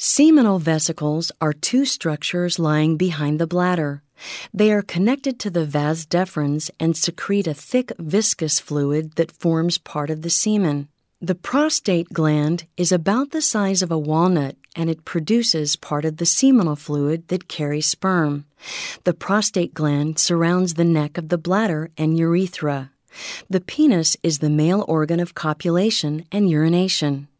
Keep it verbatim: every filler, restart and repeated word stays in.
Seminal vesicles are two structures lying behind the bladder. They are connected to the vas deferens and secrete a thick viscous fluid that forms part of the semen. The prostate gland is about the size of a walnut, and it produces part of the seminal fluid that carries sperm. The prostate gland surrounds the neck of the bladder and urethra. The penis is the male organ of copulation and urination.